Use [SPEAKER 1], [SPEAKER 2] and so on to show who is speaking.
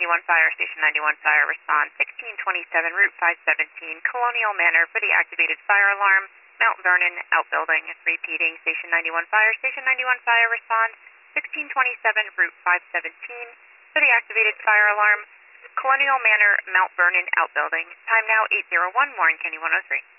[SPEAKER 1] 91 Fire, Station 91 Fire, respond 1627 Route 517, Colonial Manor for the activated fire alarm, Mount Vernon Outbuilding. Repeating, Station 91 Fire, Station 91 Fire, respond 1627 Route 517 for the activated fire alarm, Colonial Manor, Mount Vernon Outbuilding. Time now 8:01, Warren County 103.